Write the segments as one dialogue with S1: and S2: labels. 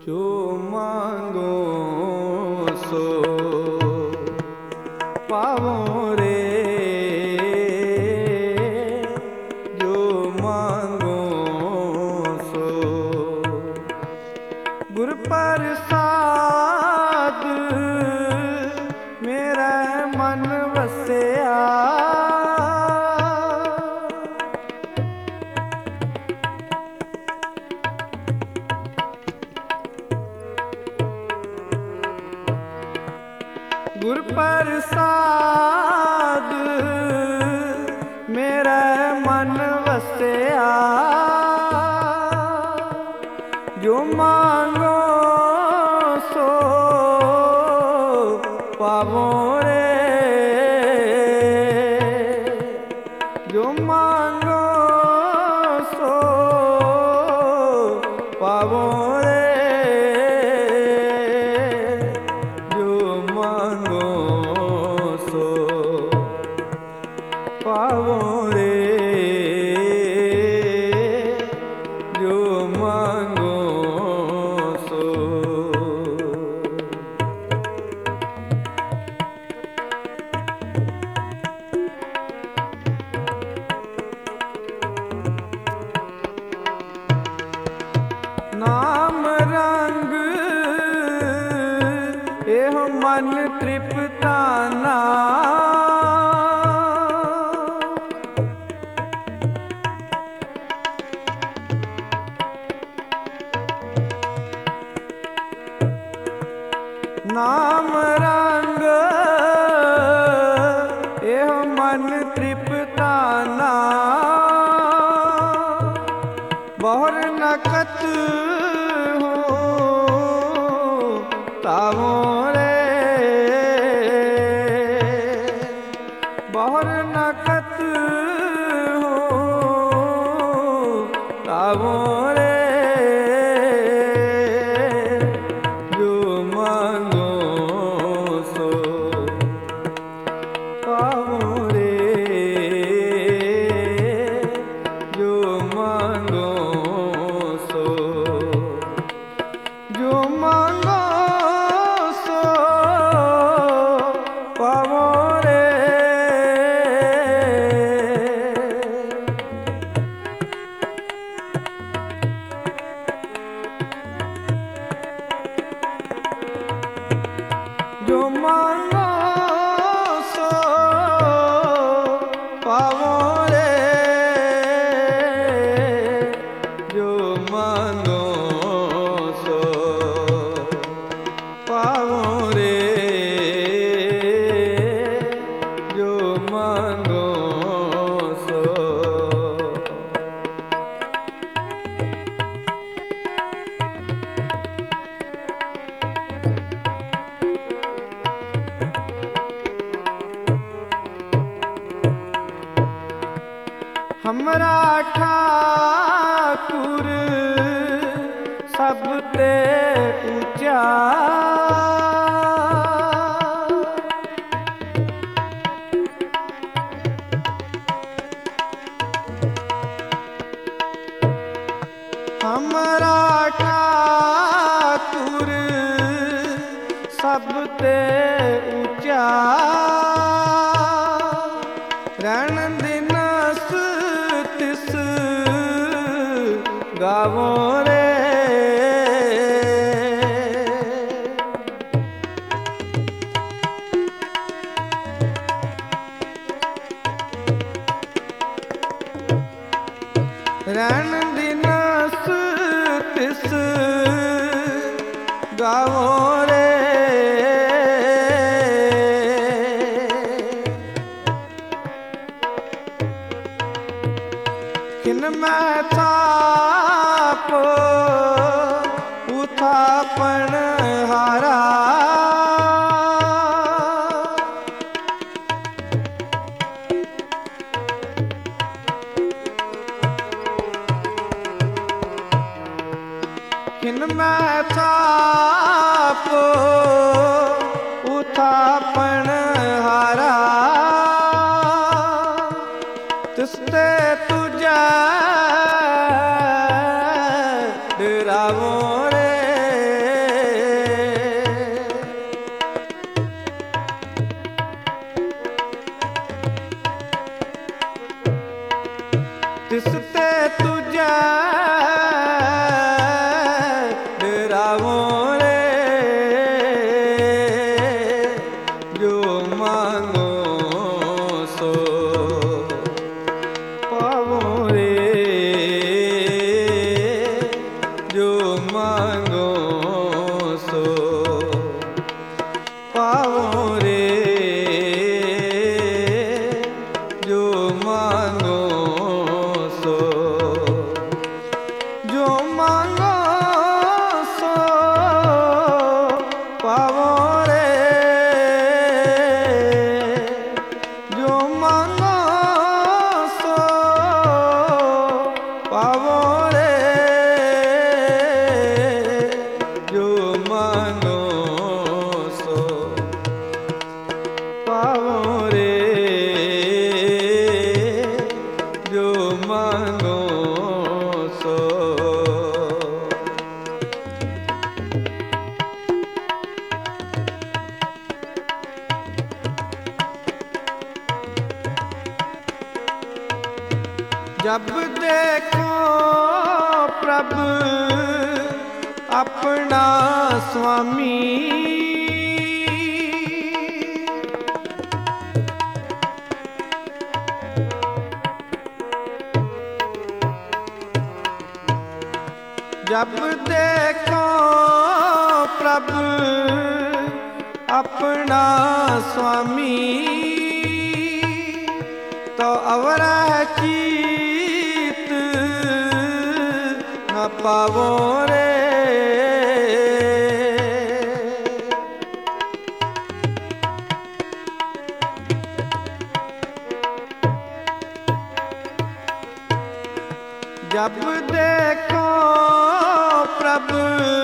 S1: जो मांगो सो पावो रे, जो मांगो सो। गुर प्रसाद मेरा मन वसिया, गुर प्रसाद मेरा मन वसिया, जो मांगो सो पावो रे, जो मांगो सो पावो रे, पावो रे, जो मांगो सो। नाम रंग एह मन तृप्ताना, नाम रंग एह मन तृप्ताना, बहुर नकत हो तावो रे, बहुर नकत हो तावो रे, पावो रे, जो मांगो सो, जो मांगो सो पावो रे, जो मांगो पावो रे, जो मांगो सो पावो रे, जो मांगो सो। हमरा ठाकुर सबते ऊंचा, हमरा ठाकुर सबते ऊंचा, रण दिनस तिस गावो रे, रण दिनस तिस गावो रे, किन मैं थाप उथापन हारा, किन मैं थाप उथापन हारा, तिसते तुझा डरावो रे, मांगो सो पावो रे, जो मांगो सो, जो मांगो सो पावो रे, जो मांगो सो पावो रे, जो मांगो सो पावो रे, जो मांगो सो। जब देखो प्रभु अपना स्वामी, जब देखो प्रभु अपना स्वामी, तो अवरा चीत न पावो रे, जब देखो प्रभु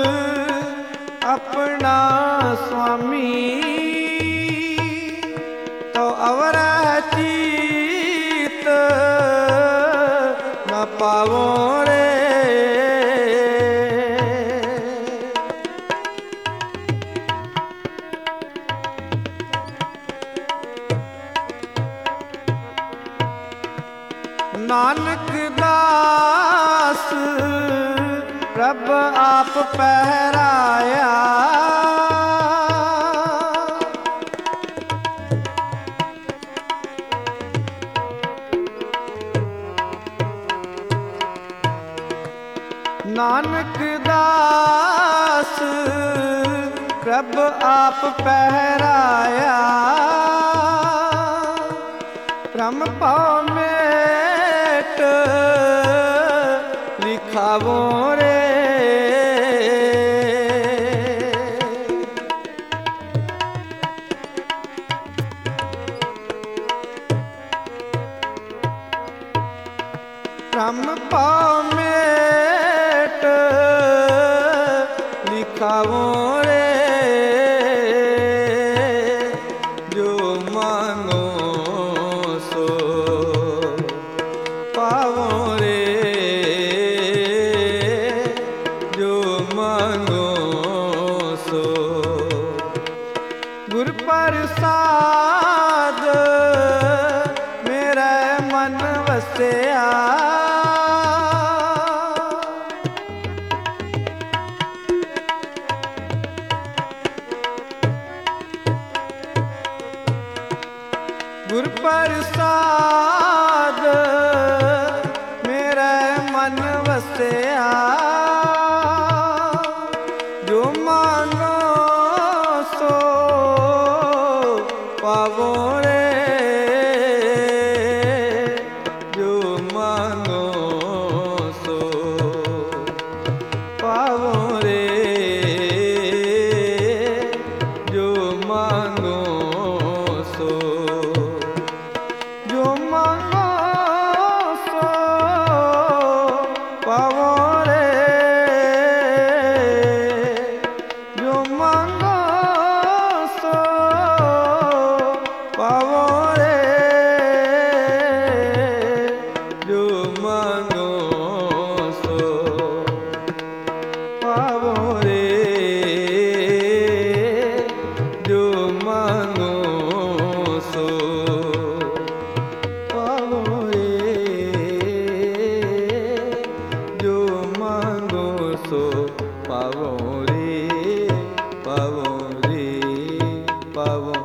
S1: अपना स्वामी, तो अवरा चीत न पावो रे, नानक दास प्रभ आप पहराया, नानक दास प्रभ आप पहराया, भ्रम पाव मेट लिखावो रे, भ्रम पाव मेट लिखावो रे, जो मांगो सो पावो रे, जो मांगो सो। गुर प्रसाद मेरा मन वसिया, गुर प्रसाद मेरा मन वसिया, जो मांगो सो पावो रे, जो मांगो सो पावो रे, जो मांगो सो, जो मांगो सो पावो रे, जो मांगो सो पावो रे, जो मांगो सो पावो रे, जो मांगो सो पावो रे, जो मांगो सो पावो रे, पावो रे, पावो